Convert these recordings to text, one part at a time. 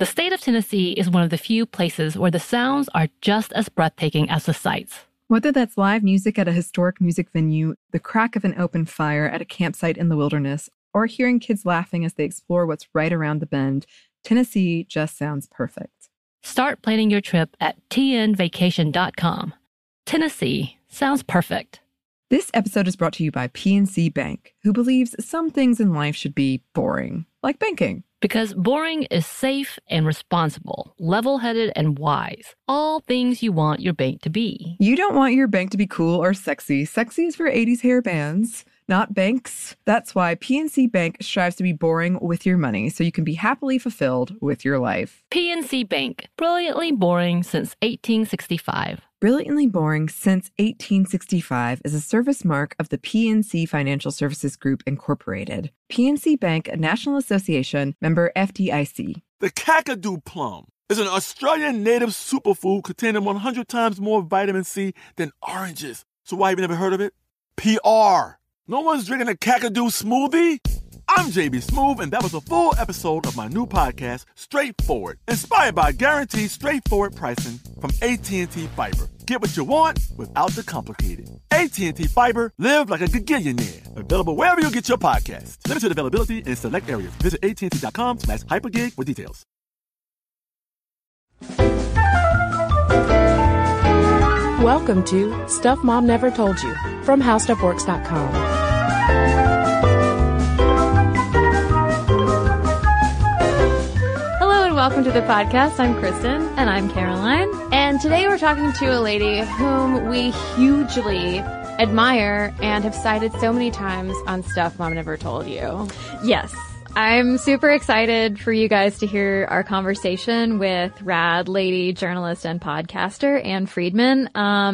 The state of Tennessee is one of the few places where the sounds are just as breathtaking as the sights. Whether that's live music at a historic music venue, the crack of an open fire at a campsite in the wilderness, or hearing kids laughing as they explore what's right around the bend, Tennessee just sounds perfect. Start planning your trip at tnvacation.com. Tennessee sounds perfect. This episode is brought to you by PNC Bank, who believes some things in life should be boring, like banking. Because boring is safe and responsible, level-headed and wise. All things you want your bank to be. You don't want your bank to be cool or sexy. Sexy is for 80s hair bands, not banks. That's why PNC Bank strives to be boring with your money so you can be happily fulfilled with your life. PNC Bank, brilliantly boring since 1865. Brilliantly Boring Since 1865 is a service mark of the PNC Financial Services Group, Incorporated. PNC Bank, a National Association, member FDIC. The Kakadu plum is an Australian native superfood containing 100 times more vitamin C than oranges. So why have you never heard of it? PR. No one's drinking a Kakadu smoothie? I'm JB Smoove, and that was a full episode of my new podcast, Straightforward, inspired by guaranteed straightforward pricing from AT&T Fiber. Get what you want without the complicated. AT&T Fiber, live like a gigillionaire. Available wherever you get your podcasts. Limited availability in select areas. Visit AT&T.com/hypergig for details. Welcome to Stuff Mom Never Told You from HowStuffWorks.com. Welcome to the podcast. I'm Kristen. And I'm Caroline. And today we're talking to a lady whom we hugely admire and have cited so many times on Stuff Mom Never Told You. Yes. I'm super excited for you guys to hear our conversation with rad lady journalist and podcaster Ann Friedman.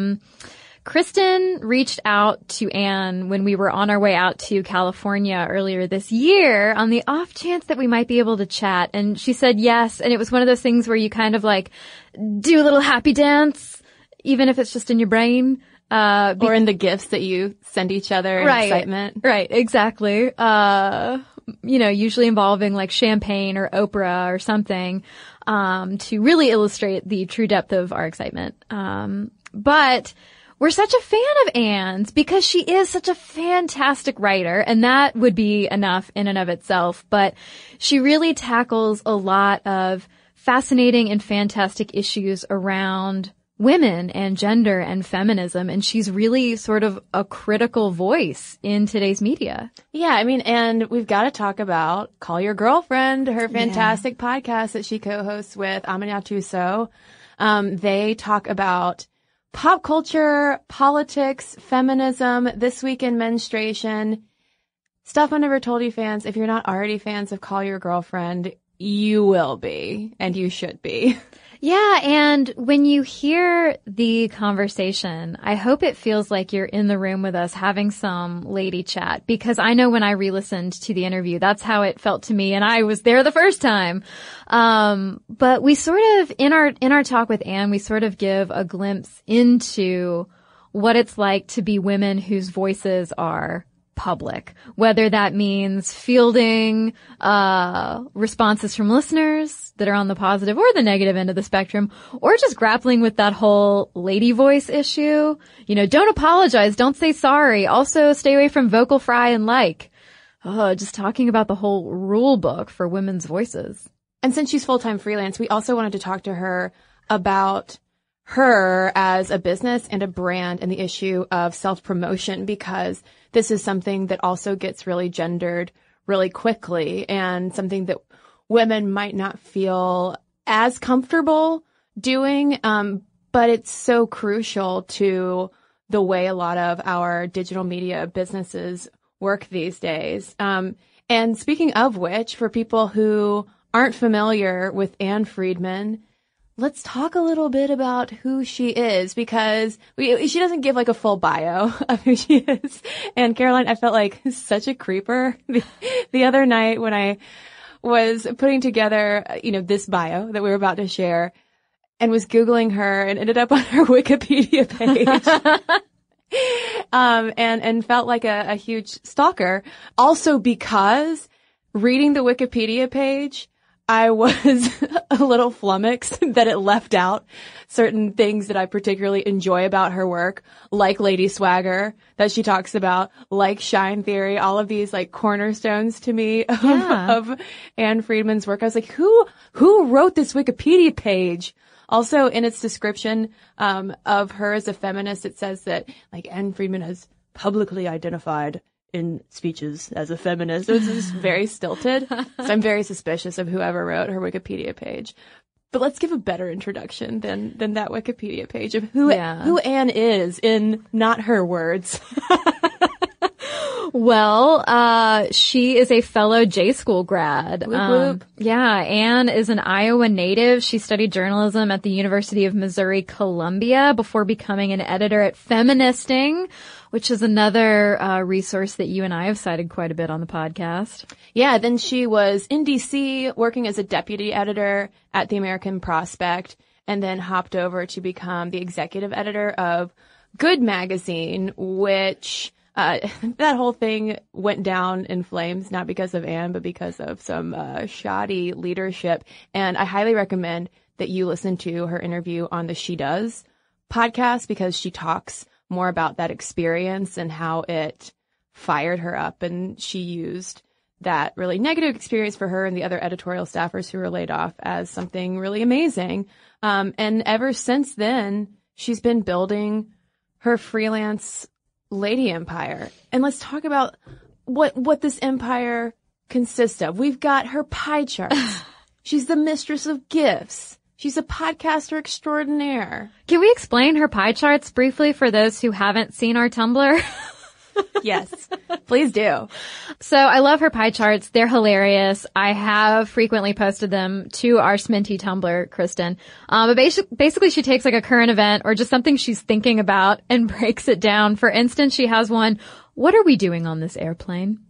Kristen reached out to Ann when we were on our way out to California earlier this year on the off chance that we might be able to chat. And she said yes. And it was one of those things where you kind of like do a little happy dance, even if it's just in your brain. Or in the gifts that you send each other in excitement. Right, exactly. Usually involving like champagne or Oprah or something, to really illustrate the true depth of our excitement. But we're such a fan of Ann's because she is such a fantastic writer, and that would be enough in and of itself. But she really tackles a lot of fascinating and fantastic issues around women and gender and feminism, and she's really sort of a critical voice in today's media. Yeah, I mean, and we've got to talk about Call Your Girlfriend, her fantastic podcast that she co-hosts with Aminatou Sow. They talk about pop culture, politics, feminism, this week in menstruation. Stuff I Never Told You fans, if you're not already fans of Call Your Girlfriend, you will be, and you should be. Yeah, and when you hear the conversation, I hope it feels like you're in the room with us having some lady chat, because I know when I re-listened to the interview, that's how it felt to me, and I was there the first time. But we sort of, in our talk with Ann, we sort of give a glimpse into what it's like to be women whose voices are public, whether that means fielding responses from listeners that are on the positive or the negative end of the spectrum, or just grappling with that whole lady voice issue. Don't apologize, don't say sorry. Also, stay away from vocal fry and like. Just talking about the whole rule book for women's voices. And since she's full-time freelance, we also wanted to talk to her about her as a business and a brand and the issue of self-promotion, because this is something that also gets really gendered really quickly and something that women might not feel as comfortable doing. But it's so crucial to the way a lot of our digital media businesses work these days. And speaking of which, for people who aren't familiar with Ann Friedman, let's talk a little bit about who she is, because she doesn't give like a full bio of who she is. And Caroline, I felt like such a creeper the other night when I was putting together, this bio that we were about to share, and was Googling her and ended up on her Wikipedia page. And felt like a huge stalker. Also because reading the Wikipedia page, I was a little flummoxed that it left out certain things that I particularly enjoy about her work, like Lady Swagger that she talks about, like Shine Theory, all of these like cornerstones to me of Ann Friedman's work. I was like, who wrote this Wikipedia page? Also, in its description of her as a feminist, it says that like Ann Friedman has publicly identified in speeches as a feminist. So it's just very stilted. So I'm very suspicious of whoever wrote her Wikipedia page. But let's give a better introduction than that Wikipedia page of who Anne is in not her words. Well, she is a fellow J School grad. Whoop, whoop. Yeah, Anne is an Iowa native. She studied journalism at the University of Missouri-Columbia before becoming an editor at Feministing, which is another resource that you and I have cited quite a bit on the podcast. Yeah, then she was in D.C. working as a deputy editor at the American Prospect, and then hopped over to become the executive editor of Good Magazine, which that whole thing went down in flames, not because of Anne, but because of some shoddy leadership. And I highly recommend that you listen to her interview on the She Does podcast, because she talks more about that experience and how it fired her up. And she used that really negative experience for her and the other editorial staffers who were laid off as something really amazing. And ever since then, she's been building her freelance lady empire. And let's talk about what this empire consists of. We've got her pie charts. She's the mistress of gifts. She's a podcaster extraordinaire. Can we explain her pie charts briefly for those who haven't seen our Tumblr? Yes, please do. So I love her pie charts. They're hilarious. I have frequently posted them to our Sminty Tumblr, Kristen. But basically she takes like a current event or just something she's thinking about and breaks it down. For instance, she has one, what are we doing on this airplane?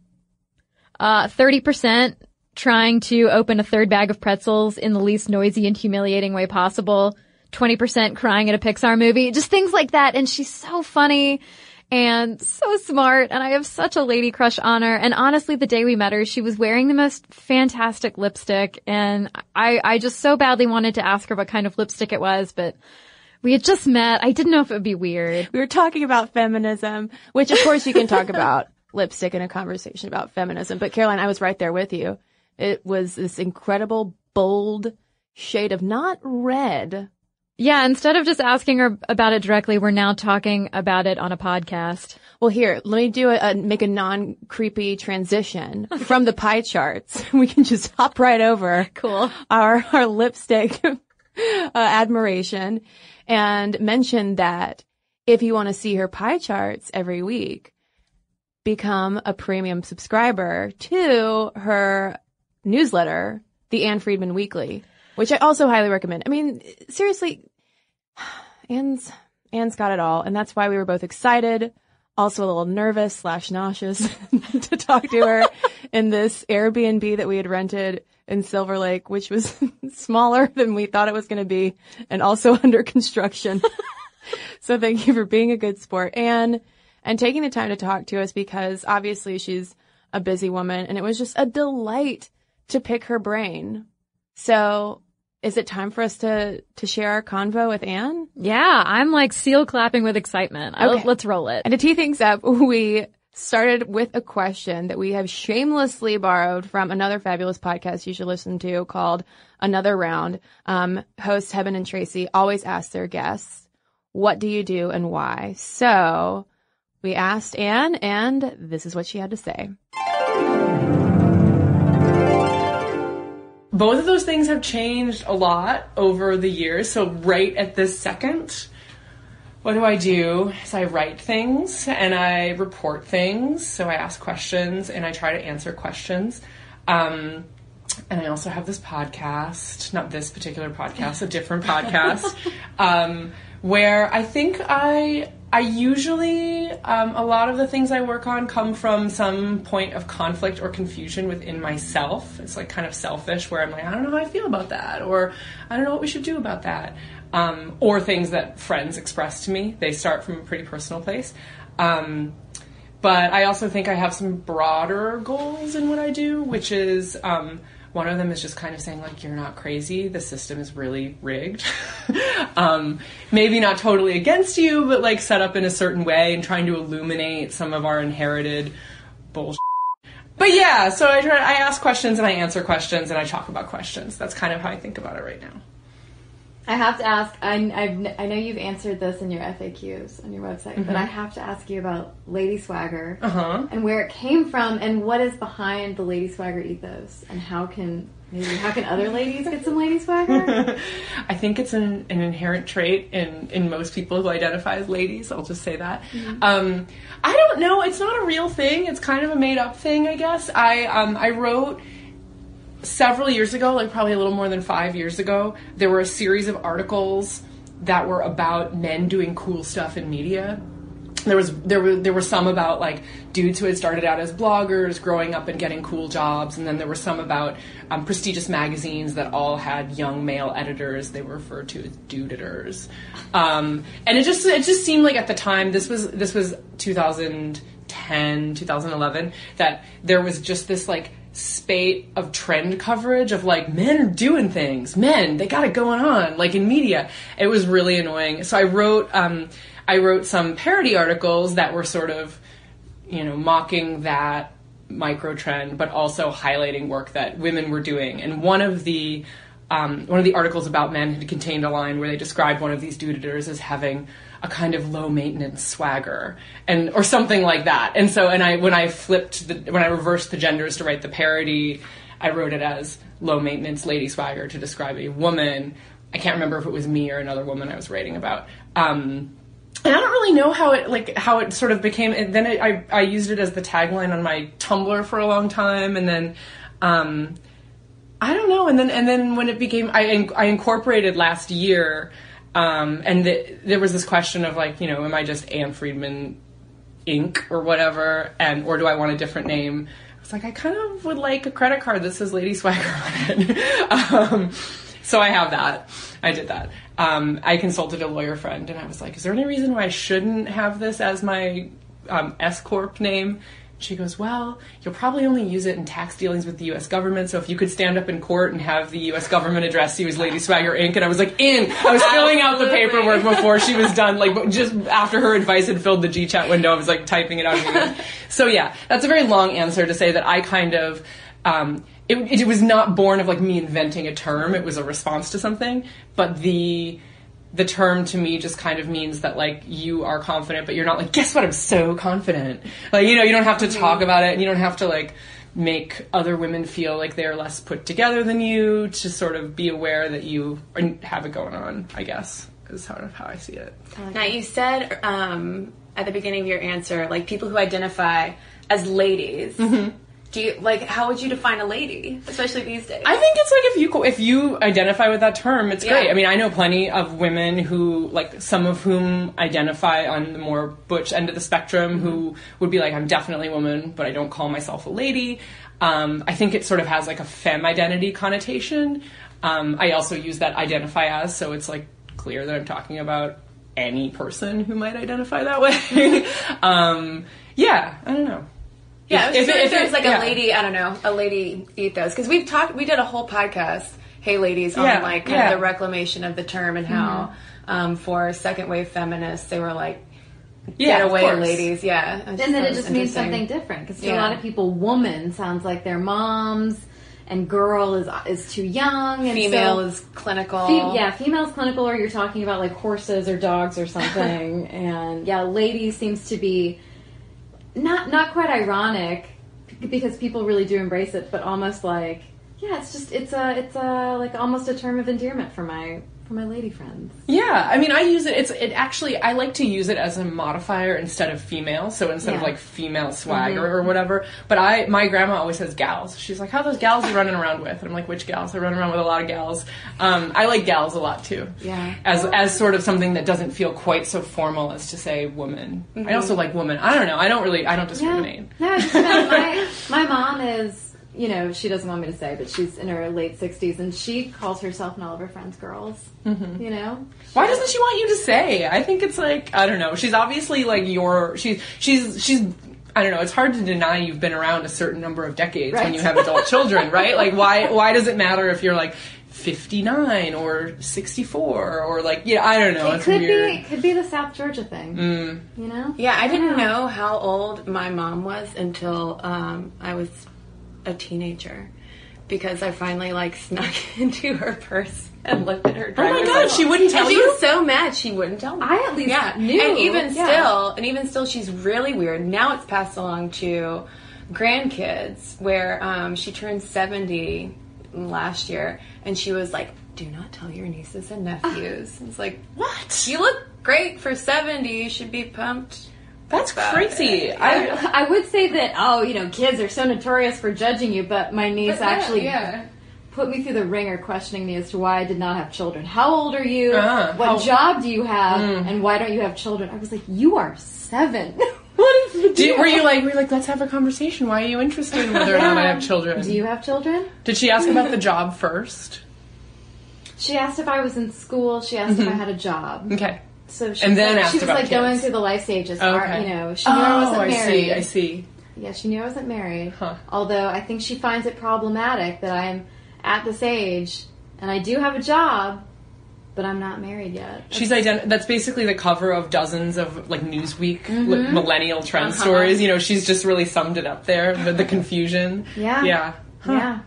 30% trying to open a third bag of pretzels in the least noisy and humiliating way possible. 20% crying at a Pixar movie. Just things like that. And she's so funny and so smart, and I have such a lady crush on her. And honestly, the day we met her, she was wearing the most fantastic lipstick, and I just so badly wanted to ask her what kind of lipstick it was, but we had just met. I didn't know if it would be weird. We were talking about feminism, which of course you can talk about lipstick in a conversation about feminism. But Caroline, I was right there with you. It was this incredible, bold shade of not red. Yeah, instead of just asking her about it directly, we're now talking about it on a podcast. Well, here, let me do make a non-creepy transition from the pie charts. We can just hop right over. Cool. Our lipstick admiration, and mention that if you want to see her pie charts every week, become a premium subscriber to her newsletter, the Ann Friedman Weekly, which I also highly recommend. I mean, seriously, Anne's got it all. And that's why we were both excited, also a little nervous / nauseous to talk to her in this Airbnb that we had rented in Silver Lake, which was smaller than we thought it was going to be and also under construction. So thank you for being a good sport, Anne, and taking the time to talk to us, because obviously she's a busy woman and it was just a delight to pick her brain. So is it time for us to share our convo with Anne? Yeah, I'm like seal clapping with excitement. Okay. Let's roll it. And to tee things up, we started with a question that we have shamelessly borrowed from another fabulous podcast you should listen to called Another Round. Hosts Heaven and Tracy always ask their guests, what do you do and why? So we asked Anne, and this is what she had to say. Both of those things have changed a lot over the years. So right at this second, what do? Is I write things and I report things. So I ask questions and I try to answer questions. And I also have this podcast, not this particular podcast, a different podcast, where I think I usually, a lot of the things I work on come from some point of conflict or confusion within myself. It's like kind of selfish, where I'm like, I don't know how I feel about that, or I don't know what we should do about that. Or things that friends express to me. They start from a pretty personal place. But I also think I have some broader goals in what I do, which is One of them is just kind of saying, like, you're not crazy. The system is really rigged. Maybe not totally against you, but, like, set up in a certain way and trying to illuminate some of our inherited bullshit. But yeah, so I ask questions and I answer questions and I talk about questions. That's kind of how I think about it right now. I have to ask, I know you've answered this in your FAQs on your website, but I have to ask you about Lady Swagger and where it came from and what is behind the Lady Swagger ethos and how can other ladies get some Lady Swagger? I think it's an inherent trait in most people who identify as ladies. I'll just say that. I don't know. It's not a real thing. It's kind of a made up thing, I guess. I wrote several years ago, like probably a little more than 5 years ago, there were a series of articles that were about men doing cool stuff in media. There were some about like dudes who had started out as bloggers, growing up and getting cool jobs, and then there were some about prestigious magazines that all had young male editors. They were referred to as dude-editors. And it just seemed like at the time, this was 2010, 2011, that there was just this like spate of trend coverage of like men are doing things, they got it going on, like in media. It was really annoying. So I wrote some parody articles that were sort of, mocking that micro trend, but also highlighting work that women were doing. And one of the articles about men had contained a line where they described one of these dude-editors as having a kind of low maintenance swagger or something like that. And so, when I reversed the genders to write the parody, I wrote it as low maintenance lady swagger to describe a woman. I can't remember if it was me or another woman I was writing about. And I don't really know how it sort of became. And then I used it as the tagline on my Tumblr for a long time, and then I don't know. And then when it became, I incorporated last year. And there was this question of like, am I just Anne Friedman Inc. or whatever, or do I want a different name? I was like, I kind of would like a credit card that says Lady Swagger on it. So I have that. I did that. I consulted a lawyer friend, and I was like, is there any reason why I shouldn't have this as my S-Corp name? She goes, well, you'll probably only use it in tax dealings with the U.S. government, so if you could stand up in court and have the U.S. government address you as Lady Swagger Inc., and I was like, I was filling out the paperwork before she was done, like, just after her advice had filled the GChat window, I was, like, typing it out. So, yeah, that's a very long answer to say that I kind of, it was not born of, like, me inventing a term. It was a response to something, but the term to me just kind of means that, like, you are confident, but you're not like, guess what, I'm so confident. Like, you don't have to talk about it, and you don't have to, like, make other women feel like they're less put together than you, to sort of be aware that you have it going on, I guess, is sort of how I see it. Now, you said at the beginning of your answer, like, people who identify as ladies. Mm-hmm. Do you, like, how would you define a lady, especially these days? I think it's like if you identify with that term, it's great. I mean, I know plenty of women who, like, some of whom identify on the more butch end of the spectrum, who would be like, I'm definitely a woman, but I don't call myself a lady. I think it sort of has like a femme identity connotation. I also use that identify as, so it's like clear that I'm talking about any person who might identify that way. Yeah, I don't know. Yeah, if there's like a lady, I don't know, a lady ethos. Because we did a whole podcast, Hey Ladies, on like kind of the reclamation of the term and how for second wave feminists, they were like, get away ladies, And then it just means something different. Because to a lot of people, woman sounds like their moms, and girl is too young. And female is clinical. Female is clinical, or you're talking about like horses or dogs or something. And lady seems to be not quite ironic, because people really do embrace it, but almost like, it's like almost a term of endearment for my lady friends. Yeah, I mean, I use it. I like to use it as a modifier instead of female. So instead of like female swagger or whatever. But my grandma always says gals. She's like, how are those gals you're running around with? And I'm like, which gals? I run around with a lot of gals. I like gals a lot too. Yeah. As sort of something that doesn't feel quite so formal as to say woman. Mm-hmm. I also like woman. I don't know. I don't discriminate. Yeah. No, my mom is, she doesn't want me to say, but she's in her late 60s, and she calls herself and all of her friends girls. Mm-hmm. Why doesn't she want you to say? I think it's like, I don't know. She's obviously like she's I don't know, it's hard to deny you've been around a certain number of decades when you have adult children, right? Like, why does it matter if you're like 59 or 64 or like, I don't know. It could be the South Georgia thing, you know? Yeah, I didn't know how old my mom was until I was a teenager, because I finally like snuck into her purse and looked at her driver's license. Oh my God, she wouldn't tell you? She was so mad she wouldn't tell me. I at least knew. And even still, she's really weird. Now it's passed along to grandkids, where she turned 70 last year, and she was like, "Do not tell your nieces and nephews." It's like, what? You look great for 70. You should be pumped. That's crazy. I would say that, kids are so notorious for judging you, but my niece put me through the ringer questioning me as to why I did not have children. How old are you? What job do you have? And why don't you have children? I was like, you are 7. What is the deal? Were you like, let's have a conversation. Why are you interested in whether or not I have children? Do you have children? Did she ask about the job first? She asked if I was in school. She asked if I had a job. Okay. So she and then she was about kids. Going through the life stages. Okay. She knew I wasn't married. I see. Yeah, she knew I wasn't married. Huh. Although I think she finds it problematic that I'm at this age and I do have a job, but I'm not married yet. That's basically the cover of dozens of like Newsweek millennial trend stories. She's just really summed it up there. The confusion. Yeah. Yeah. Huh. Yeah.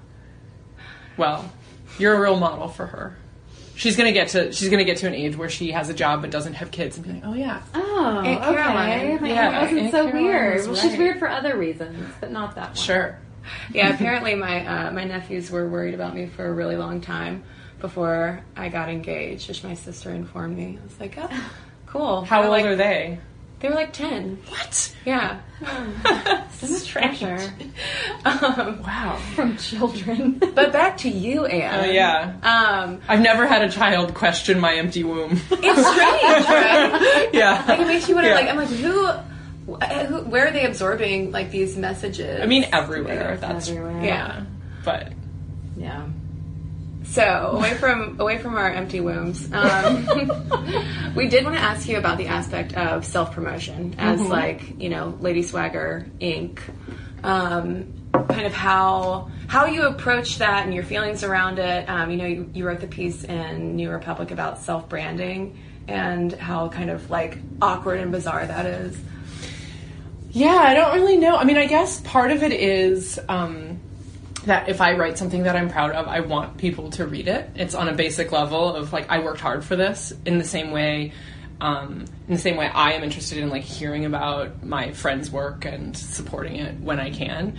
Well, you're a real model for her. She's gonna get to an age where she has a job but doesn't have kids and be like, oh yeah. Oh, Aunt okay. Caroline. It wasn't so Caroline weird. Well, she's right. weird for other reasons, but not that one. Sure. Yeah, apparently my nephews were worried about me for a really long time before I got engaged, which my sister informed me. I was like, oh, cool. How old are they? They were like 10. What? Yeah. So much pressure. Wow. From children. But back to you, Anne. Oh, yeah. I've never had a child question my empty womb. It's strange, right? Yeah. Like, it makes you wonder, I'm like, who, where are they absorbing, like, these messages? I mean, everywhere. That's everywhere. Yeah. But. Yeah. So, away from our empty wombs, we did want to ask you about the aspect of self-promotion as, Lady Swagger Inc. Kind of how you approach that and your feelings around it. You wrote the piece in New Republic about self-branding and how kind of, like, awkward and bizarre that is. Yeah, I don't really know. I mean, I guess part of it is... that if I write something that I'm proud of, I want people to read it. It's on a basic level of like, I worked hard for this. In the same way I am interested in like hearing about my friends' work and supporting it when I can.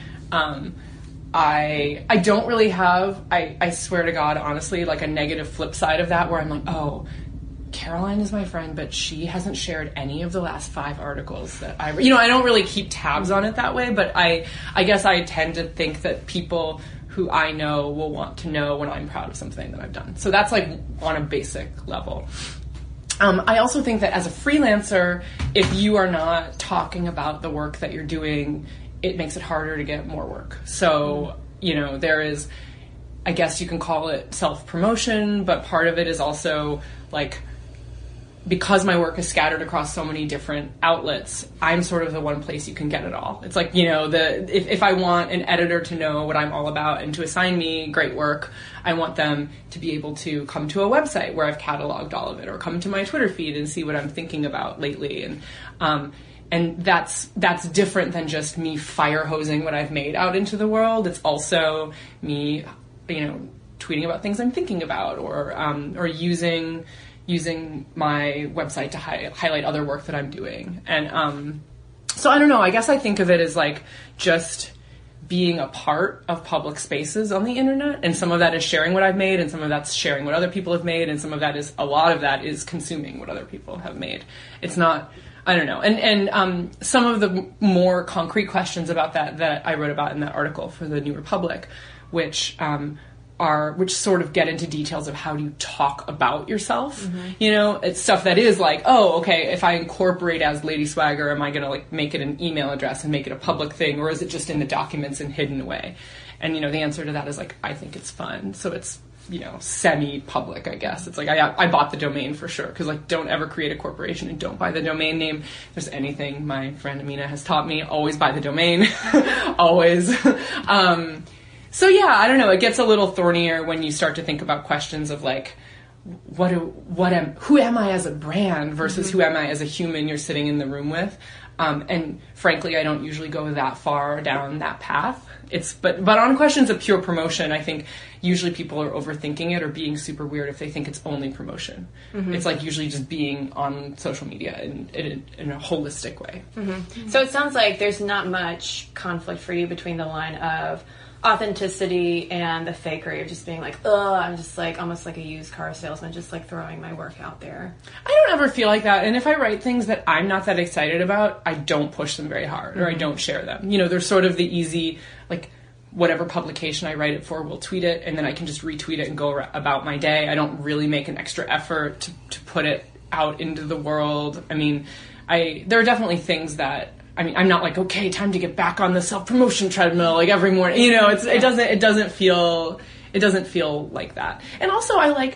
I don't really have, I swear to God, honestly, like a negative flip side of that where I'm like, oh, Caroline is my friend, but she hasn't shared any of the last 5 articles that I don't really keep tabs on it that way, but I guess I tend to think that people who I know will want to know when I'm proud of something that I've done. So that's like on a basic level. I also think that as a freelancer, if you are not talking about the work that you're doing, it makes it harder to get more work. So, there is, I guess you can call it self-promotion, but part of it is also like, because my work is scattered across so many different outlets, I'm sort of the one place you can get it all. It's like, if I want an editor to know what I'm all about and to assign me great work, I want them to be able to come to a website where I've cataloged all of it, or come to my Twitter feed and see what I'm thinking about lately. And that's different than just me fire hosing what I've made out into the world. It's also me, tweeting about things I'm thinking about, or using my website to highlight other work that I'm doing. And so I don't know, I guess I think of it as like just being a part of public spaces on the internet, and some of that is sharing what I've made, and some of that's sharing what other people have made, and a lot of that is consuming what other people have made. It's not, I don't know. And some of the more concrete questions about that I wrote about in that article for the New Republic, which sort of get into details of how do you talk about yourself. Mm-hmm. It's stuff that is like, oh, okay, if I incorporate as Lady Swagger, am I going to like make it an email address and make it a public thing, or is it just in the documents and hidden away? And, the answer to that is like, I think it's fun. So it's semi-public, I guess. It's like I bought the domain for sure, because like don't ever create a corporation and don't buy the domain name. If there's anything my friend Amina has taught me, always buy the domain. Always. So yeah, I don't know, it gets a little thornier when you start to think about questions of like, who am I as a brand versus who am I as a human you're sitting in the room with? And frankly, I don't usually go that far down that path. But on questions of pure promotion, I think usually people are overthinking it or being super weird if they think it's only promotion. It's like usually just being on social media in a holistic way. So it sounds like there's not much conflict for you between the line of authenticity and the fakery of just being like, I'm just like almost like a used car salesman, just like throwing my work out there. I don't ever feel like that. And if I write things that I'm not that excited about, I don't push them very hard or I don't share them. They're sort of the easy, like whatever publication I write it for will tweet it and then I can just retweet it and go about my day. I don't really make an extra effort to put it out into the world. I mean, there are definitely things that, I'm not like, okay, time to get back on the self-promotion treadmill like every morning. It doesn't feel like that. And also I like,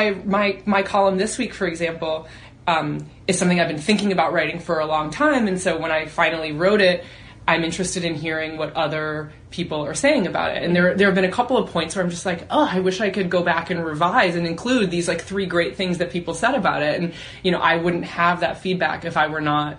my column this week, for example, is something I've been thinking about writing for a long time. And so when I finally wrote it, I'm interested in hearing what other people are saying about it. And there have been a couple of points where I'm just like, I wish I could go back and revise and include these like 3 great things that people said about it. And, I wouldn't have that feedback if I were not,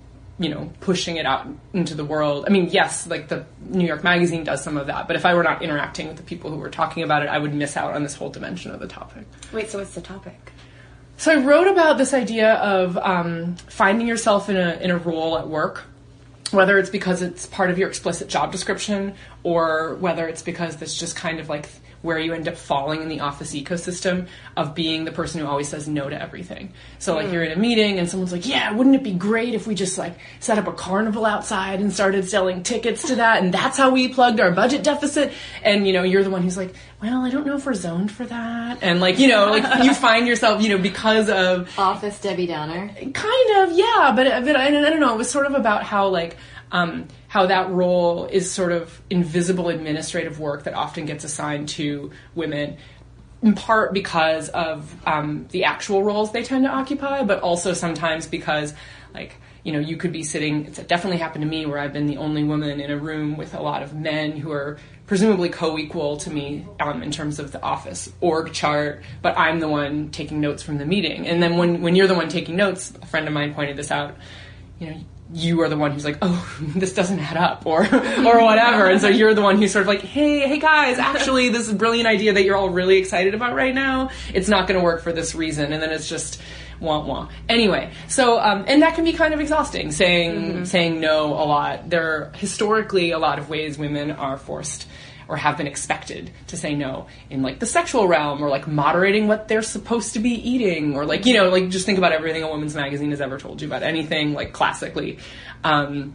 pushing it out into the world. I mean, yes, like the New York Magazine does some of that, but if I were not interacting with the people who were talking about it, I would miss out on this whole dimension of the topic. Wait, so what's the topic? So I wrote about this idea of finding yourself in a role at work, whether it's because it's part of your explicit job description or whether it's because that's just kind of like where you end up falling in the office ecosystem of being the person who always says no to everything. So like you're in a meeting and someone's like, yeah, wouldn't it be great if we just like set up a carnival outside and started selling tickets to that and that's how we plugged our budget deficit? And you're the one who's like, well, I don't know if we're zoned for that. And like, like you find yourself, because of office Debbie Downer. Kind of, yeah, but I don't know, it was sort of about how like how that role is sort of invisible administrative work that often gets assigned to women, in part because of the actual roles they tend to occupy, but also sometimes because, like, you could be sitting, it's definitely happened to me where I've been the only woman in a room with a lot of men who are presumably co-equal to me in terms of the office org chart, but I'm the one taking notes from the meeting. And then when you're the one taking notes, a friend of mine pointed this out, you are the one who's like, oh, this doesn't add up, or whatever. And so you're the one who's sort of like, hey guys, actually this brilliant idea that you're all really excited about right now, it's not going to work for this reason. And then it's just wah. Anyway, so, and that can be kind of exhausting, saying no a lot. There are historically a lot of ways women are forced or have been expected to say no in like the sexual realm or like moderating what they're supposed to be eating or like, like just think about everything a woman's magazine has ever told you about anything like classically. And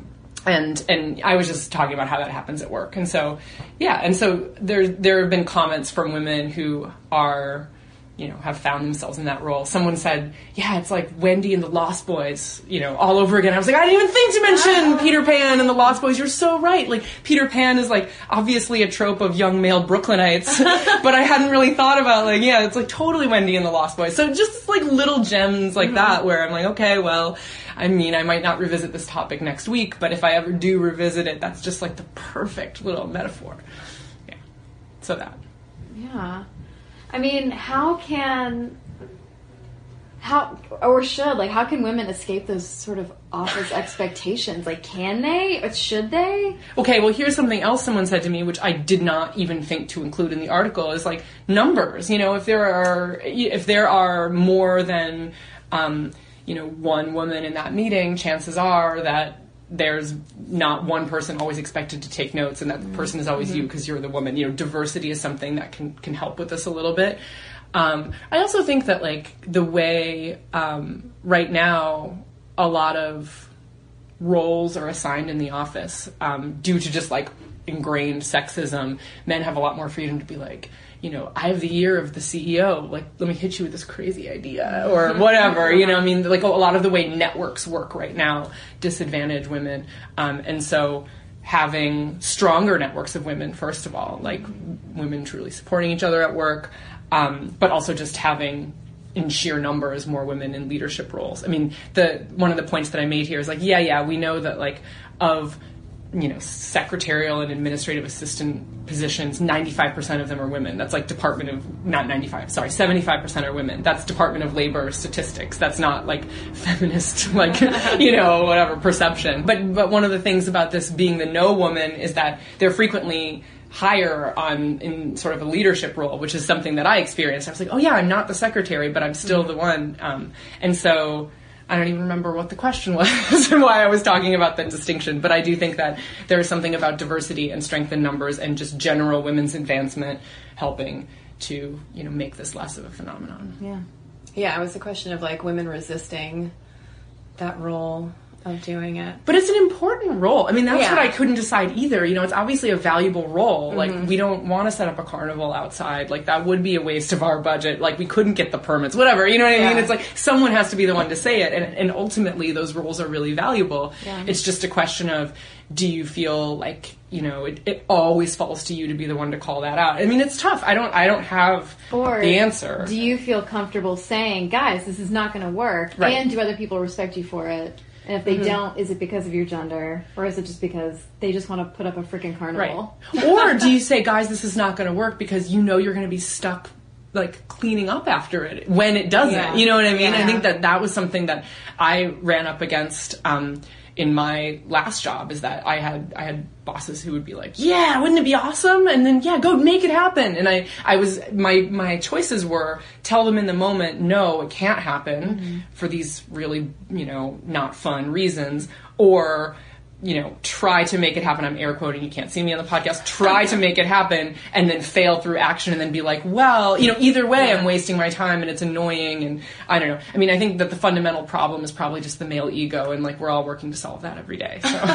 I was just talking about how that happens at work. And so, yeah. And so there have been comments from women who are, have found themselves in that role. Someone said, yeah, it's like Wendy and the Lost Boys, all over again. I was like, I didn't even think to mention Peter Pan and the Lost Boys. You're so right. Like, Peter Pan is like obviously a trope of young male Brooklynites, but I hadn't really thought about like, yeah, it's like totally Wendy and the Lost Boys. So just like little gems like that where I'm like, okay, well, I mean, I might not revisit this topic next week, but if I ever do revisit it, that's just like the perfect little metaphor. Yeah. So that. Yeah. I mean, how can women escape those sort of office expectations? Like, can they? Or should they? Okay, well, here's something else someone said to me, which I did not even think to include in the article, is like numbers. If there are more than, one woman in that meeting, chances are that there's not one person always expected to take notes and that the person is always you because you're the woman. Diversity is something that can help with this a little bit. I also think that like the way right now a lot of roles are assigned in the office due to just like ingrained sexism, men have a lot more freedom to be like, I have the ear of the CEO, like, let me hit you with this crazy idea or whatever, I mean, like a lot of the way networks work right now disadvantage women. And so having stronger networks of women, first of all, like women truly supporting each other at work, but also just having, in sheer numbers, more women in leadership roles. I mean, one of the points that I made here is like, we know that like of, secretarial and administrative assistant positions, 95% of them are women. That's like 75% are women. That's Department of Labor statistics. That's not like feminist, like, whatever perception. But one of the things about this being the no woman is that they're frequently higher in sort of a leadership role, which is something that I experienced. I was like, oh yeah, I'm not the secretary, but I'm still the one. And so I don't even remember what the question was and why I was talking about that distinction. But I do think that there is something about diversity and strength in numbers and just general women's advancement helping to, make this less of a phenomenon. Yeah. Yeah, it was a question of like women resisting that role of doing it. But it's an important role. I mean, that's what I couldn't decide either. It's obviously a valuable role. Like, we don't want to set up a carnival outside. Like, that would be a waste of our budget. Like, we couldn't get the permits, whatever. You know what I mean? It's like, someone has to be the one to say it. And ultimately, those roles are really valuable. Yeah. It's just a question of, do you feel like, it always falls to you to be the one to call that out? I mean, it's tough. I don't have the answer. Do you feel comfortable saying, guys, this is not going to work? Right. And do other people respect you for it? And if they don't, is it because of your gender? Or is it just because they just want to put up a freaking carnival? Right. Or do you say, guys, this is not going to work because you're going to be stuck, like, cleaning up after it when it doesn't. Yeah. You know what I mean? Yeah. I think that was something that I ran up against in my last job, is that I had bosses who would be like, yeah, wouldn't it be awesome? And then, go make it happen. And I was, my choices were tell them in the moment, no, it can't happen for these really, not fun reasons, or, try to make it happen. I'm air quoting, you can't see me on the podcast. Try to make it happen and then fail through action and then be like, well, either way, I'm wasting my time and it's annoying and I don't know. I mean, I think that the fundamental problem is probably just the male ego, and like we're all working to solve that every day. So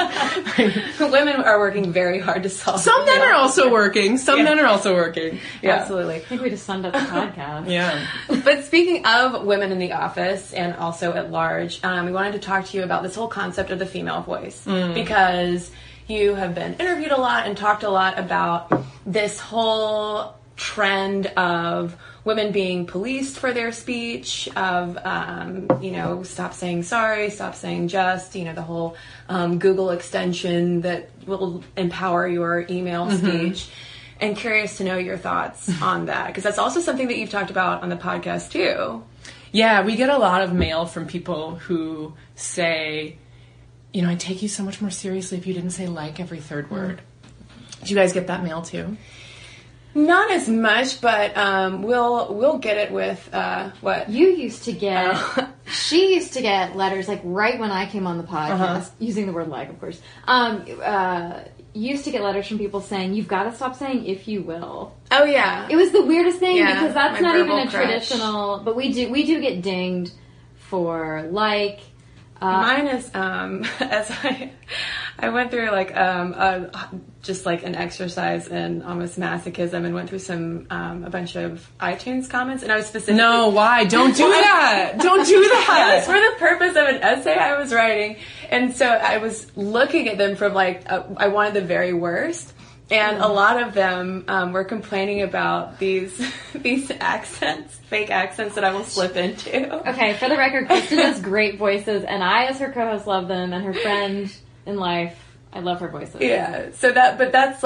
women are working very hard to solve. Some men are also working. Men are also working. Yeah. Absolutely. I think we just summed up the podcast. Yeah. But speaking of women in the office and also at large, we wanted to talk to you about this whole concept of the female voice. Because you have been interviewed a lot and talked a lot about this whole trend of women being policed for their speech, of, stop saying sorry, stop saying just, the whole Google extension that will empower your email speech. And curious to know your thoughts on that, because that's also something that you've talked about on the podcast too. Yeah, we get a lot of mail from people who say, I'd take you so much more seriously if you didn't say like every third word. Do you guys get that mail too? Not as much, but we'll get it with what you used to get. She used to get letters like right when I came on the podcast, using the word like, of course. Used to get letters from people saying, "You've got to stop saying if you will." Oh yeah, it was the weirdest thing because that's not even a traditional. But we do get dinged for like. Mine is as I went through like just like an exercise in almost masochism and went through a bunch of iTunes comments, and I was specifically why don't do that don't do that. It was for the purpose of an essay I was writing, and so I was looking at them from like I wanted the very worst. And a lot of them were complaining about these accents, fake accents that I will slip into. Okay, for the record, Kristen has great voices, and I, as her co-host, love them. And her friend in life, I love her voices. Yeah. So that's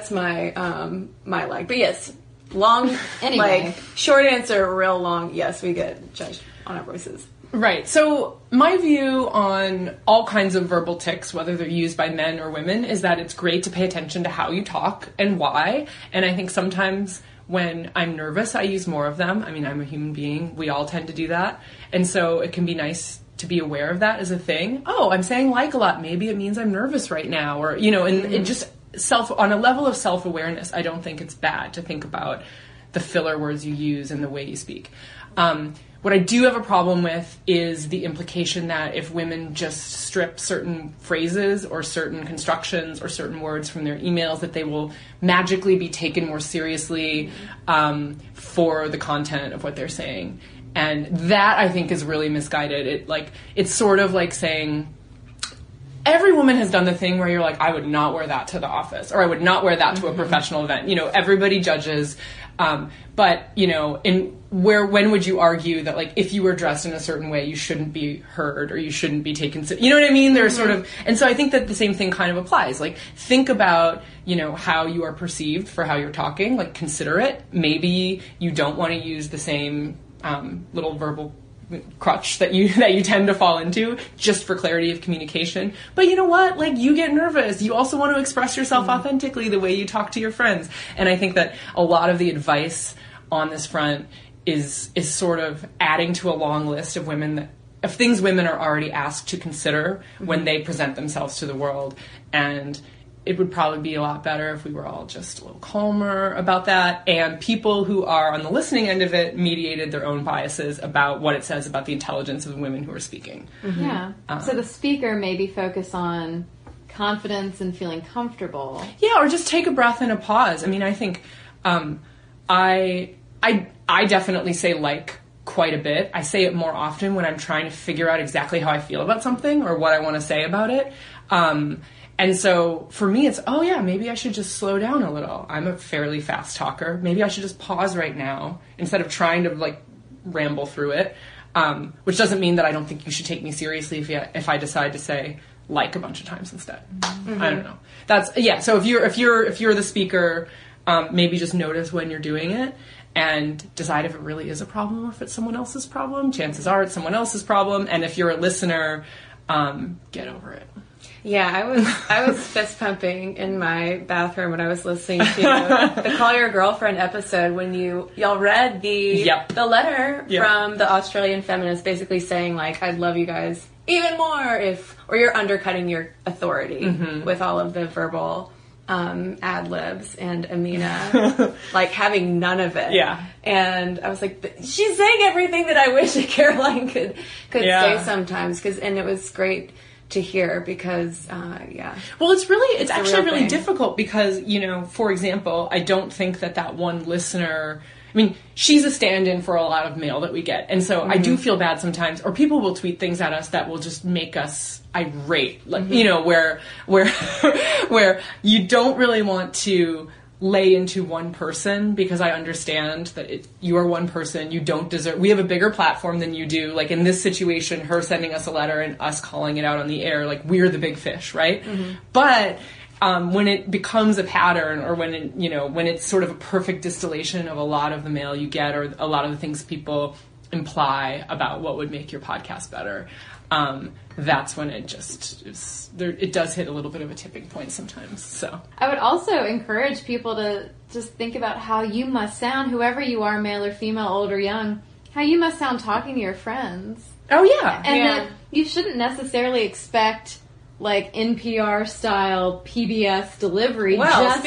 my my like. But yes, long anyway. Short answer, real long. Yes, we get judged on our voices. Right. So my view on all kinds of verbal tics, whether they're used by men or women, is that it's great to pay attention to how you talk and why. And I think sometimes when I'm nervous, I use more of them. I mean, I'm a human being. We all tend to do that. And so it can be nice to be aware of that as a thing. Oh, I'm saying like a lot. Maybe it means I'm nervous right now. Or, and it just on a level of self-awareness, I don't think it's bad to think about the filler words you use and the way you speak. What I do have a problem with is the implication that if women just strip certain phrases or certain constructions or certain words from their emails, that they will magically be taken more seriously for the content of what they're saying. And that, I think, is really misguided. It's sort of like saying, every woman has done the thing where you're like, I would not wear that to the office, or I would not wear that to a professional event. Everybody judges. But, you know, when would you argue that, like, if you were dressed in a certain way, you shouldn't be heard or you shouldn't be taken, you know what I mean? There's sort of, and so I think that the same thing kind of applies. Like, think about, you know, how you are perceived for how you're talking, like, consider it. Maybe you don't want to use the same, little verbal crutch that you tend to fall into just for clarity of communication. But you know what? Like, you get nervous. You also want to express yourself authentically the way you talk to your friends. And I think that a lot of the advice on this front is sort of adding to a long list of things women are already asked to consider when they present themselves to the world. And it would probably be a lot better if we were all just a little calmer about that, and people who are on the listening end of it mediated their own biases about what it says about the intelligence of the women who are speaking. Yeah. So the speaker maybe focus on confidence and feeling comfortable. Yeah, or just take a breath and a pause. I mean, I think I definitely say like quite a bit. I say it more often when I'm trying to figure out exactly how I feel about something or what I want to say about it. And so for me, it's, oh yeah, maybe I should just slow down a little. I'm a fairly fast talker. Maybe I should just pause right now instead of trying to like ramble through it. Which doesn't mean that I don't think you should take me seriously if I decide to say like a bunch of times instead. Mm-hmm. I don't know. So if you're the speaker, maybe just notice when you're doing it and decide if it really is a problem or if it's someone else's problem. Chances are it's someone else's problem. And if you're a listener, get over it. Yeah, I was fist pumping in my bathroom when I was listening to the Call Your Girlfriend episode when y'all read the letter from the Australian feminist basically saying like, I'd love you guys even more or you're undercutting your authority with all of the verbal ad libs and Amina like having none of it. Yeah. And I was like, she's saying everything that I wish Caroline could say sometimes and it was great to hear because, Well, it's actually really difficult because, you know, for example, I don't think that one listener, I mean, she's a stand-in for a lot of mail that we get. And so I do feel bad sometimes, or people will tweet things at us that will just make us irate, like, you know, where you don't really want to lay into one person because I understand that you are one person, you don't deserve, we have a bigger platform than you do. Like in this situation, her sending us a letter and us calling it out on the air, like we're the big fish, right? But when it becomes a pattern or when it's sort of a perfect distillation of a lot of the mail you get or a lot of the things people imply about what would make your podcast better, that's when it just it does hit a little bit of a tipping point sometimes. So I would also encourage people to just think about how you must sound, whoever you are, male or female, old or young, how you must sound talking to your friends. Oh yeah. And that you shouldn't necessarily expect like NPR style PBS delivery just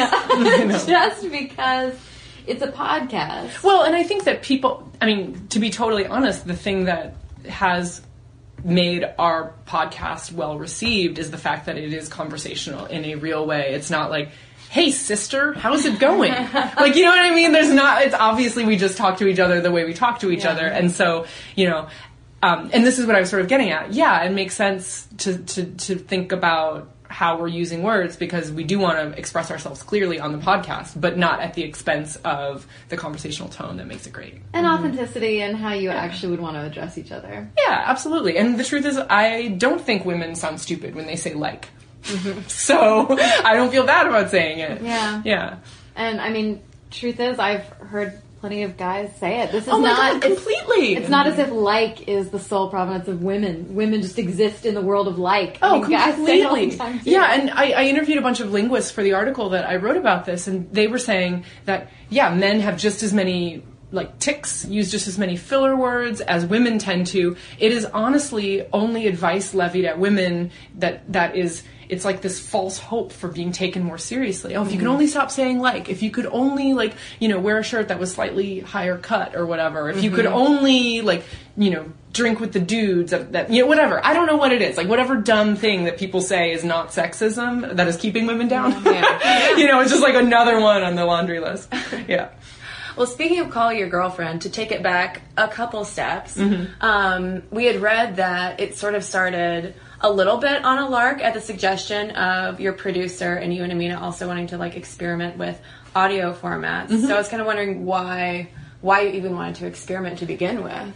because it's a podcast. Well, and I think that people, I mean, to be totally honest, the thing that has made our podcast well received is the fact that it is conversational in a real way. It's not like, hey sister, how's it going? Like, you know what I mean? It's obviously we just talk to each other the way we talk to each other. And so, you know, and this is what I was sort of getting at. Yeah, it makes sense to think about how we're using words because we do want to express ourselves clearly on the podcast, but not at the expense of the conversational tone that makes it great. And authenticity and how you actually would want to address each other. Yeah, absolutely. And the truth is, I don't think women sound stupid when they say like. So I don't feel bad about saying it. Yeah. Yeah. And I mean, truth is, I've heard plenty of guys say it. This is God, completely. It's not as if like is the sole provenance of women. Women just exist in the world of like. Oh, completely. Guys say it all the time too. Yeah, and I interviewed a bunch of linguists for the article that I wrote about this, and they were saying that, yeah, men have just as many like tics, use just as many filler words as women tend to. It is honestly only advice levied at women that is, it's like this false hope for being taken more seriously. Oh, if you could only stop saying like, if you could only like, you know, wear a shirt that was slightly higher cut or whatever, if you could only like, you know, drink with the dudes that, you know, whatever. I don't know what it is. Like whatever dumb thing that people say is not sexism that is keeping women down. Yeah. You know, it's just like another one on the laundry list. Yeah. Well, speaking of Call Your Girlfriend, to take it back a couple steps, we had read that it sort of started a little bit on a lark at the suggestion of your producer and you and Amina also wanting to like experiment with audio formats. Mm-hmm. So I was kind of wondering why you even wanted to experiment to begin with.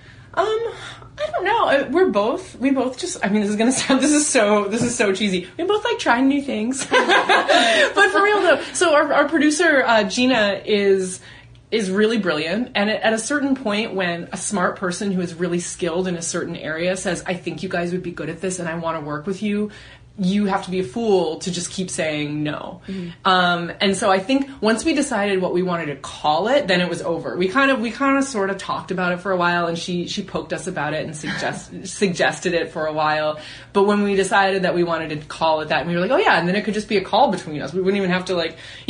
I don't know. We both just, I mean, this is so cheesy. We both like trying new things. But for real though, so our producer, Gina is really brilliant. And at a certain point when a smart person who is really skilled in a certain area says, I think you guys would be good at this and I want to work with you, you have to be a fool to just keep saying no. Mm-hmm. And so I think once we decided what we wanted to call it, then it was over. We kind of sort of talked about it for a while, and she poked us about it and suggested it for a while. But when we decided that we wanted to call it that, and we were like, oh yeah, and then it could just be a call between us. We wouldn't even have to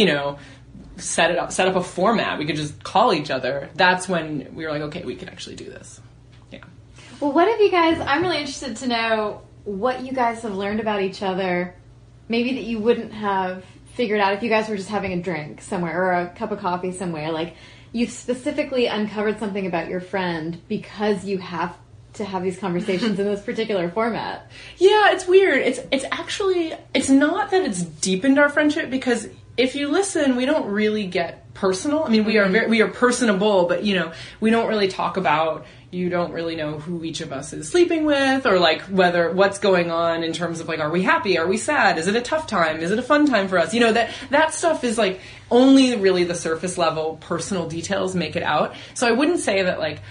set up a format. We could just call each other. That's when we were like, okay, we can actually do this. Yeah. Well, what have you guys, I'm really interested to know what you guys have learned about each other, maybe that you wouldn't have figured out if you guys were just having a drink somewhere or a cup of coffee somewhere. Like, you specifically uncovered something about your friend because you have to have these conversations in this particular format. Yeah, it's weird. It's actually, it's not that it's deepened our friendship, because if you listen, we don't really get personal. I mean, we are personable, but we don't really talk about, you don't really know who each of us is sleeping with, or like what's going on in terms of like, are we happy? Are we sad? Is it a tough time? Is it a fun time for us? That stuff is like only really the surface level personal details make it out. So I wouldn't say that like,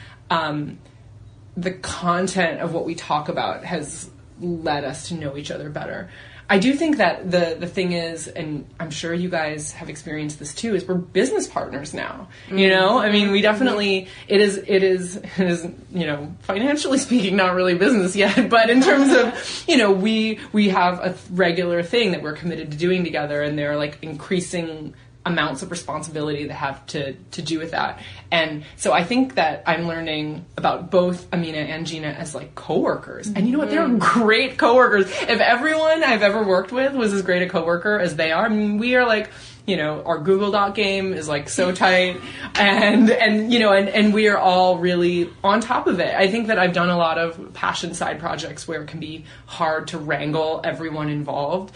the content of what we talk about has led us to know each other better. I do think that the thing is, and I'm sure you guys have experienced this too, is we're business partners now. I mean, we definitely, it is, financially speaking, not really business yet, but in terms of, we have a regular thing that we're committed to doing together, and there are like increasing amounts of responsibility that have to do with that. And so I think that I'm learning about both Amina and Gina as like coworkers. And you know what? They're great coworkers. If everyone I've ever worked with was as great a coworker as they are, I mean, we are like, our Google Doc game is like so tight, and we are all really on top of it. I think that I've done a lot of passion side projects where it can be hard to wrangle everyone involved.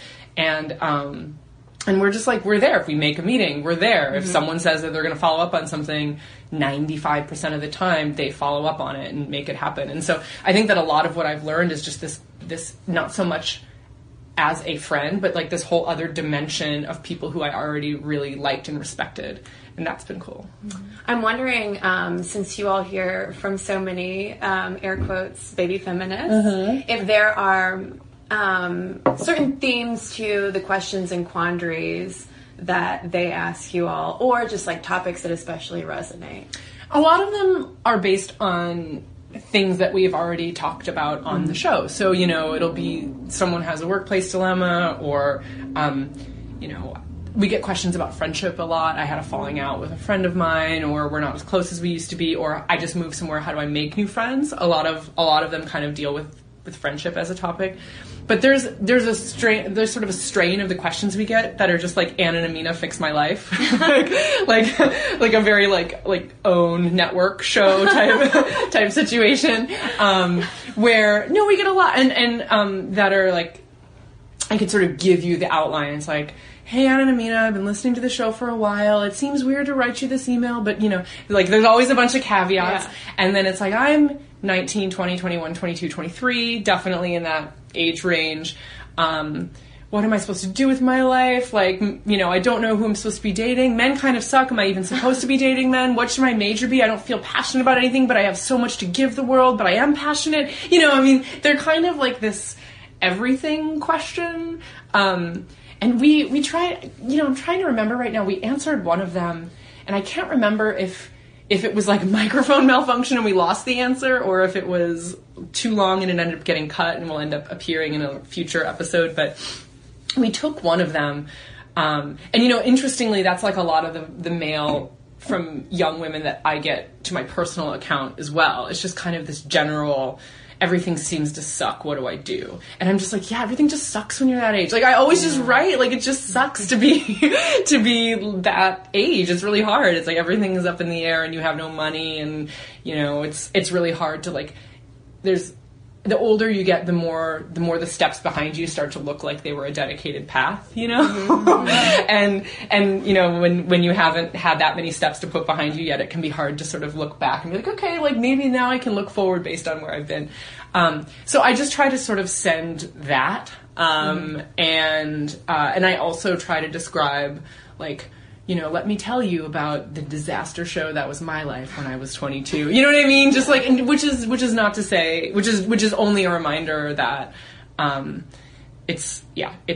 And we're just like, we're there. If we make a meeting, we're there. If someone says that they're going to follow up on something, 95% of the time, they follow up on it and make it happen. And so I think that a lot of what I've learned is just this not so much as a friend, but like this whole other dimension of people who I already really liked and respected. And that's been cool. I'm wondering, since you all hear from so many, air quotes, baby feminists, if there are certain themes to the questions and quandaries that they ask you all, or just like topics that especially resonate. A lot of them are based on things that we've already talked about on the show. So, it'll be someone has a workplace dilemma, or, we get questions about friendship a lot. I had a falling out with a friend of mine, or we're not as close as we used to be, or I just moved somewhere. How do I make new friends? A lot of them kind of deal with friendship as a topic. But there's sort of a strain of the questions we get that are just like Ann and Amina fix my life, like a very like OWN network show type situation, where we get a lot and that are like, I could sort of give you the outline. It's like, hey, Ann and Amina, I've been listening to the show for a while. It seems weird to write you this email, but like there's always a bunch of caveats. Yeah. And then it's like, I'm 19, 20, 21, 22, 23, definitely in that age range. What am I supposed to do with my life? Like, I don't know who I'm supposed to be dating. Men kind of suck. Am I even supposed to be dating men? What should my major be? I don't feel passionate about anything, but I have so much to give the world, but I am passionate. They're kind of like this everything question. And we try, I'm trying to remember right now, we answered one of them, and I can't remember if it was like microphone malfunction and we lost the answer, or if it was too long and it ended up getting cut and will end up appearing in a future episode. But we took one of them. And interestingly, that's like a lot of the mail from young women that I get to my personal account as well. It's just kind of this general, everything seems to suck. What do I do? And I'm just like, yeah, everything just sucks when you're that age. Like, I always just write, like, it just sucks to be that age. It's really hard. It's like everything is up in the air and you have no money, and, it's really hard to, like, there's the older you get, the more the steps behind you start to look like they were a dedicated path, you know? Mm-hmm. and you know, when you haven't had that many steps to put behind you yet, it can be hard to sort of look back and be like, okay, like maybe now I can look forward based on where I've been. So I just try to sort of send that. And I also try to describe, like, you know, let me tell you about the disaster show that was my life when I was 22. You know what I mean? Just like, which is not to say, which is only a reminder that, it's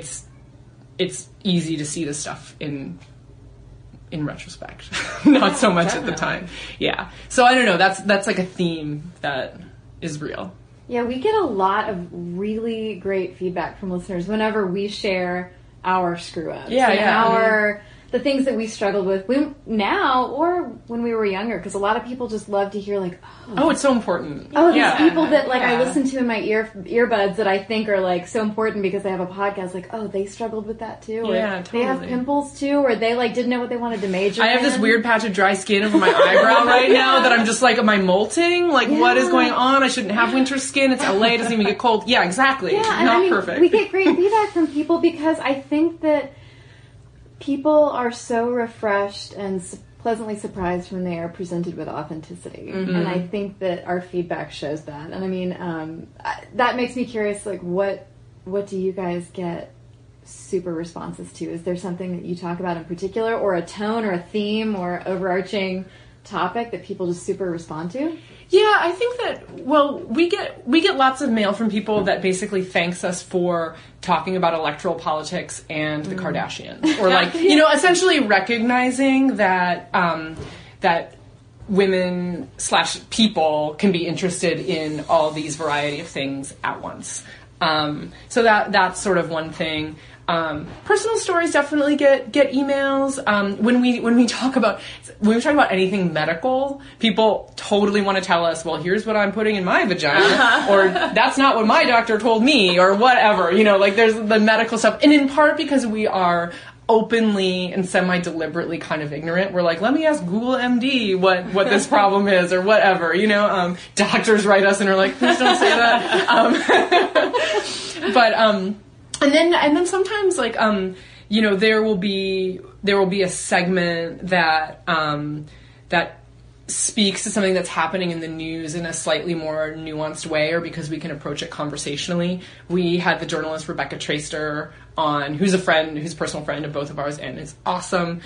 easy to see the stuff in retrospect, not so much at the time. Yeah. So I don't know. That's like a theme that is real. Yeah, we get a lot of really great feedback from listeners whenever we share our screw ups. The things that we struggled with now or when we were younger, because a lot of people just love to hear like, oh, it's so important. Oh, these people that like I listen to in my earbuds that I think are like so important because they have a podcast. Like, oh, they struggled with that too, or they have pimples too, or they like didn't know what they wanted to major in. I have this weird patch of dry skin over my eyebrow right now that I'm just like, am I molting? Like, what is going on? I shouldn't have winter skin. It's LA. It doesn't even get cold. Yeah, exactly. Yeah, not perfect. We get great feedback from people because I think that people are so refreshed and pleasantly surprised when they are presented with authenticity. Mm-hmm. And I think that our feedback shows that. And I mean, that makes me curious, like, what do you guys get super responses to? Is there something that you talk about in particular, or a tone or a theme or overarching topic that people just super respond to? Yeah, I think that, well, we get lots of mail from people that basically thanks us for talking about electoral politics and the Kardashians. Or like, you know, essentially recognizing that, that women / people can be interested in all these variety of things at once. So that's sort of one thing. Personal stories definitely get emails. When we talk about anything medical, people totally want to tell us, well, here's what I'm putting in my vagina, or that's not what my doctor told me, or whatever. You know, like there's the medical stuff, and in part because we are openly and semi-deliberately kind of ignorant. We're like, let me ask Google MD what this problem is, or whatever. You know, doctors write us and are like, please don't say that. And then sometimes, like, you know, there will be a segment that that speaks to something that's happening in the news in a slightly more nuanced way, or because we can approach it conversationally. We had the journalist Rebecca Traister on, who's a personal friend of both of ours, and is awesome.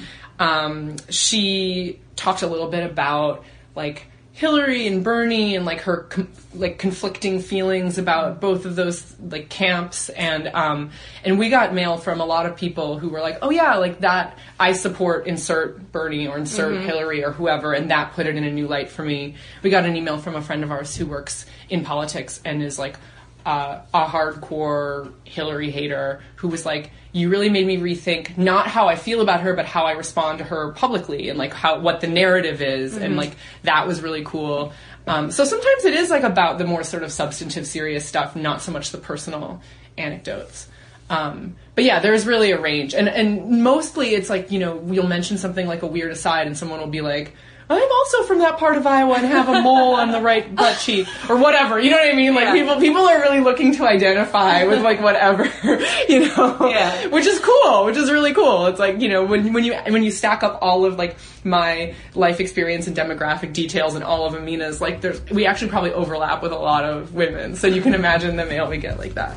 She talked a little bit about, like, Hillary and Bernie and like her conflicting feelings about both of those like camps, and we got mail from a lot of people who were like, oh yeah, like that I support insert Bernie or insert Hillary or whoever, and that put it in a new light for me. We got an email from a friend of ours who works in politics and is like a hardcore Hillary hater, who was like, you really made me rethink not how I feel about her, but how I respond to her publicly, and like what the narrative is. And like that was really cool. So sometimes it is like about the more sort of substantive, serious stuff, not so much the personal anecdotes. But yeah, there's really a range, and mostly it's like, you know, we'll mention something like a weird aside and someone will be like, I'm also from that part of Iowa and have a mole on the right butt cheek, or whatever. You know what I mean? Like people are really looking to identify with like whatever, you know, which is cool, which is really cool. It's like, you know, when you stack up all of like my life experience and demographic details and all of Amina's, like we actually probably overlap with a lot of women. So you can imagine the mail we get like that.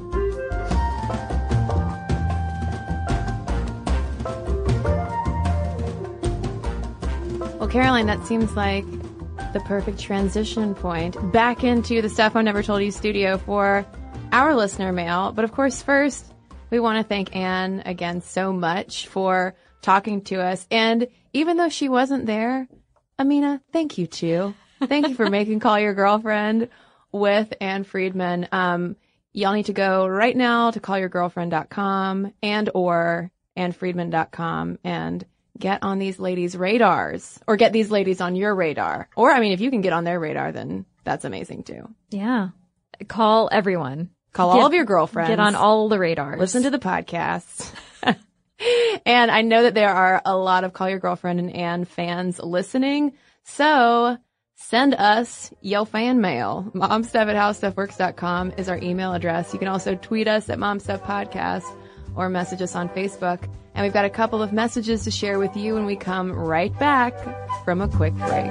Well, Caroline, that seems like the perfect transition point back into the Stuff I Never Told You studio for our listener mail. But of course, first, we want to thank Anne again so much for talking to us. And even though she wasn't there, Amina, thank you too. Thank you for making Call Your Girlfriend with Anne Friedman. Y'all need to go right now to callyourgirlfriend.com and or annefriedman.com and get on these ladies' radars, or get these ladies on your radar. Or, I mean, if you can get on their radar, then that's amazing too. Yeah. Call everyone. Call all of your girlfriends. Get on all the radars. Listen to the podcast. And I know that there are a lot of Call Your Girlfriend and Anne fans listening. So send us your fan mail. momstuff@howstuffworks.com is our email address. You can also tweet us at momstuffpodcast or message us on Facebook. And we've got a couple of messages to share with you when we come right back from a quick break.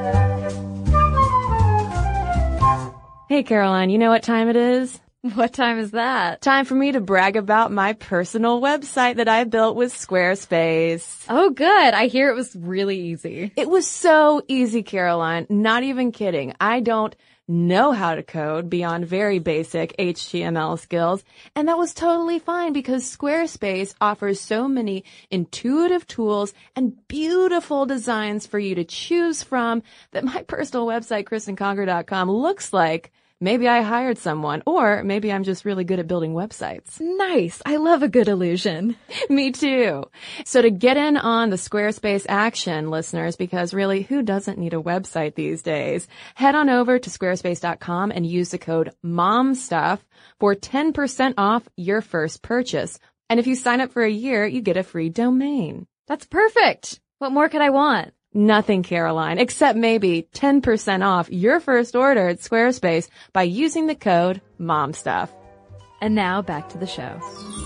Hey, Caroline, you know what time it is? What time is that? Time for me to brag about my personal website that I built with Squarespace. Oh, good. I hear it was really easy. It was so easy, Caroline. Not even kidding. I don't know how to code beyond very basic HTML skills. And that was totally fine because Squarespace offers so many intuitive tools and beautiful designs for you to choose from that my personal website, KristenConger.com, looks like maybe I hired someone, or maybe I'm just really good at building websites. Nice. I love a good illusion. Me too. So to get in on the Squarespace action, listeners, because really, who doesn't need a website these days? Head on over to squarespace.com and use the code MOMSTUFF for 10% off your first purchase. And if you sign up for a year, you get a free domain. That's perfect. What more could I want? Nothing, Caroline, except maybe 10% off your first order at Squarespace by using the code MOMSTUFF. And now back to the show.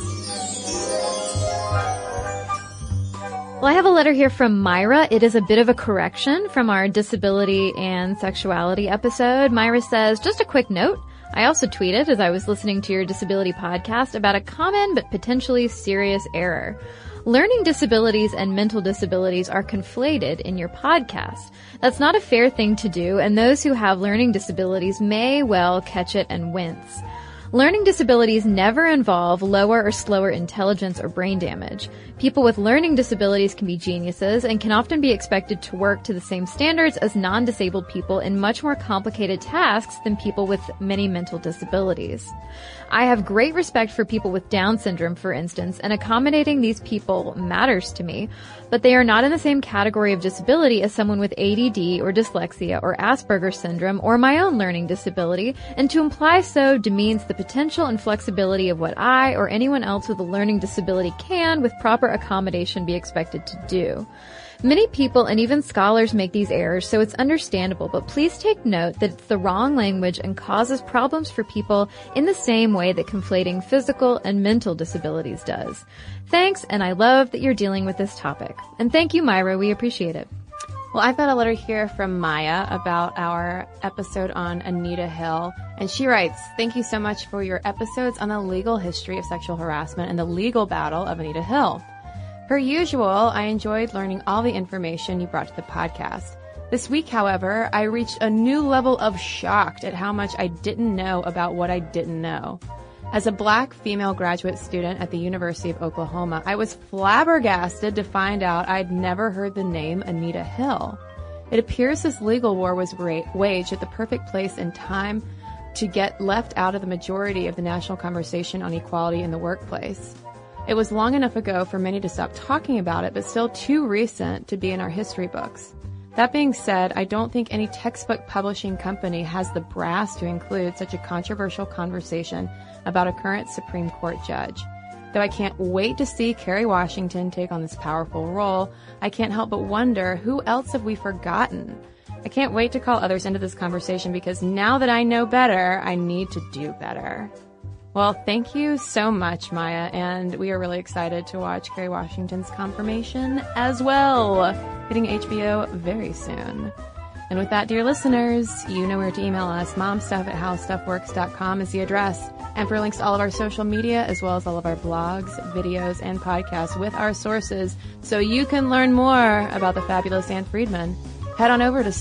Well, I have a letter here from Myra. It is a bit of a correction from our disability and sexuality episode. Myra says, just a quick note. I also tweeted as I was listening to your disability podcast about a common but potentially serious error. Learning disabilities and mental disabilities are conflated in your podcast. That's not a fair thing to do, and those who have learning disabilities may well catch it and wince. Learning disabilities never involve lower or slower intelligence or brain damage. People with learning disabilities can be geniuses and can often be expected to work to the same standards as non-disabled people in much more complicated tasks than people with many mental disabilities. I have great respect for people with Down syndrome, for instance, and accommodating these people matters to me, but they are not in the same category of disability as someone with ADD or dyslexia or Asperger's syndrome or my own learning disability, and to imply so demeans the potential and flexibility of what I or anyone else with a learning disability can, with proper accommodation, be expected to do. Many people and even scholars make these errors, so it's understandable, but please take note that it's the wrong language and causes problems for people in the same way that conflating physical and mental disabilities does. Thanks, and I love that you're dealing with this topic. And thank you, Myra. We appreciate it. Well, I've got a letter here from Maya about our episode on Anita Hill, and she writes, thank you so much for your episodes on the legal history of sexual harassment and the legal battle of Anita Hill. Per usual, I enjoyed learning all the information you brought to the podcast. This week, however, I reached a new level of shocked at how much I didn't know about what I didn't know. As a Black female graduate student at the University of Oklahoma, I was flabbergasted to find out I'd never heard the name Anita Hill. It appears this legal war was waged at the perfect place and time to get left out of the majority of the national conversation on equality in the workplace. It was long enough ago for many to stop talking about it, but still too recent to be in our history books. That being said, I don't think any textbook publishing company has the brass to include such a controversial conversation about a current Supreme Court judge. Though I can't wait to see Kerry Washington take on this powerful role, I can't help but wonder, who else have we forgotten? I can't wait to call others into this conversation because now that I know better, I need to do better. Well, thank you so much, Maya, and we are really excited to watch Kerry Washington's confirmation as well, hitting HBO very soon. And with that, dear listeners, you know where to email us. momstuff@howstuffworks.com is the address. And for links to all of our social media, as well as all of our blogs, videos, and podcasts with our sources, so you can learn more about the fabulous Ann Friedman, head on over to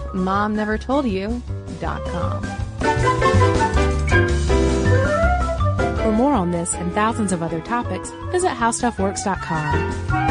stuffmomnevertoldyou.com. For more on this and thousands of other topics, visit howstuffworks.com.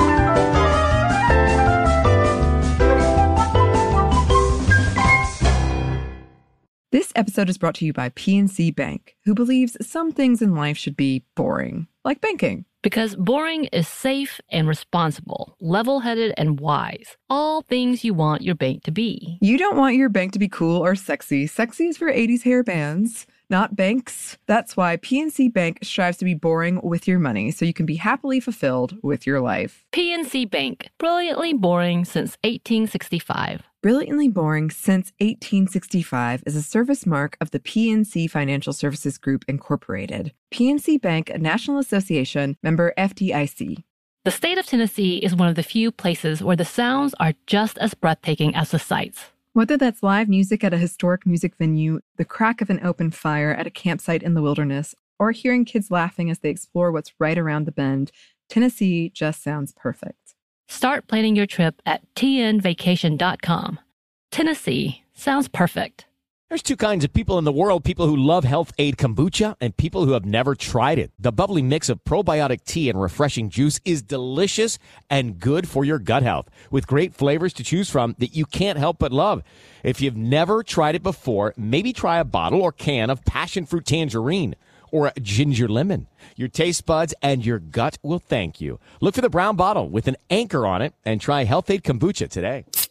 This episode is brought to you by PNC Bank, who believes some things in life should be boring, like banking. Because boring is safe and responsible, level-headed and wise. All things you want your bank to be. You don't want your bank to be cool or sexy. Sexy is for 80s hair bands. not banks. That's why PNC Bank strives to be boring with your money so you can be happily fulfilled with your life. PNC Bank, brilliantly boring since 1865. Brilliantly Boring Since 1865 is a service mark of the PNC Financial Services Group, Incorporated. PNC Bank, a National Association, member FDIC. The state of Tennessee is one of the few places where the sounds are just as breathtaking as the sights. Whether that's live music at a historic music venue, the crack of an open fire at a campsite in the wilderness, or hearing kids laughing as they explore what's right around the bend, Tennessee just sounds perfect. Start planning your trip at tnvacation.com. Tennessee sounds perfect. There's two kinds of people in the world, people who love Health Aid Kombucha and people who have never tried it. The bubbly mix of probiotic tea and refreshing juice is delicious and good for your gut health, with great flavors to choose from that you can't help but love. If you've never tried it before, maybe try a bottle or can of passion fruit tangerine or a ginger lemon. Your taste buds and your gut will thank you. Look for the brown bottle with an anchor on it and try Health Aid Kombucha today.